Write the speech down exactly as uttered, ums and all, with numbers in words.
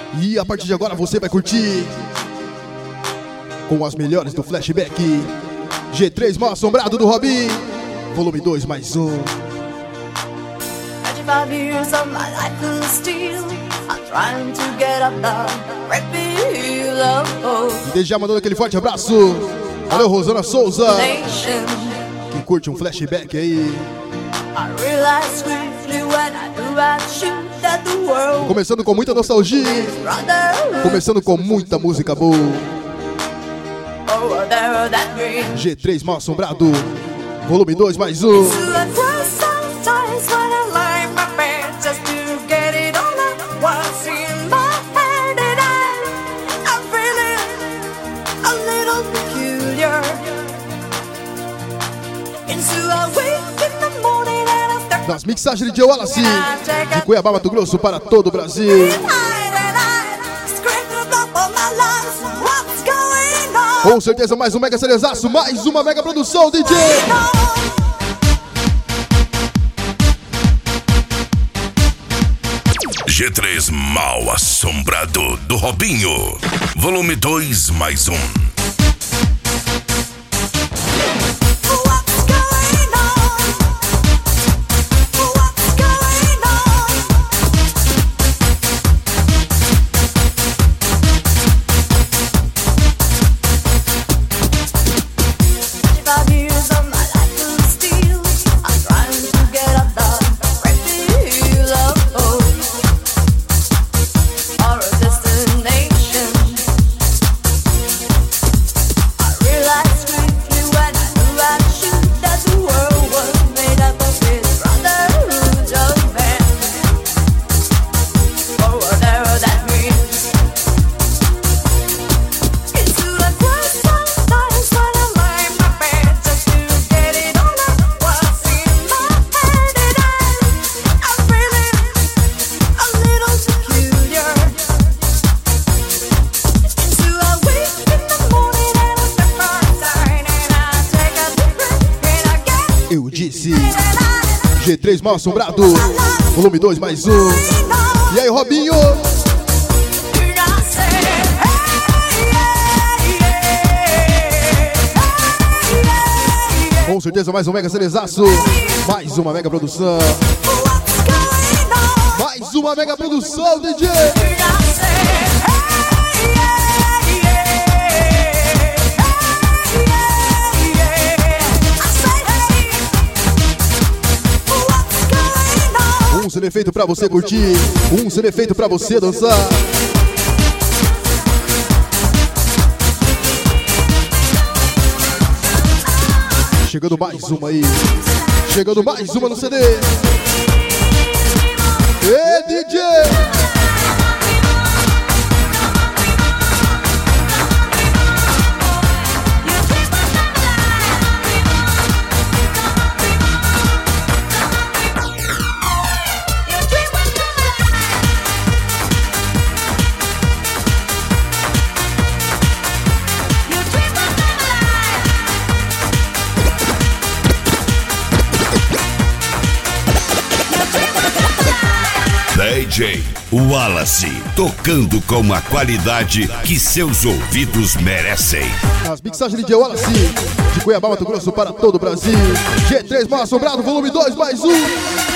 E a partir de agora você vai curtir com as melhores do Flashback. G três Mal Assombrado do Robin, volume dois mais um. twenty-five years of my life will steal. I'm trying to get up the great wheel of hope. E desde já mandando aquele forte abraço. Valeu, Rosana Souza, que curte um flashback aí. Começando com muita nostalgia, começando com muita música boa. G três Mal Assombrado, volume dois mais um. Nas mixagens de Wallace, de Cuiabá, Mato Grosso, para todo o Brasil. Com certeza mais um mega cerezaço, mais uma mega produção, D J. G três Mal Assombrado do Robinho, volume dois mais um. G três Mal Assombrado, volume dois mais um. E aí, Robinho? Com certeza mais um mega cerezaço, mais uma mega produção, mais uma mega produção, D J. Um C D feito pra você curtir, um C D feito pra você dançar. Chegando mais uma aí, chegando mais uma no C D. Ê, D J! D J Wallace, tocando com a qualidade que seus ouvidos merecem. As mixagens de Wallace, de Cuiabá, Mato Grosso, para todo o Brasil. G três Mal Assombrado, volume dois mais um.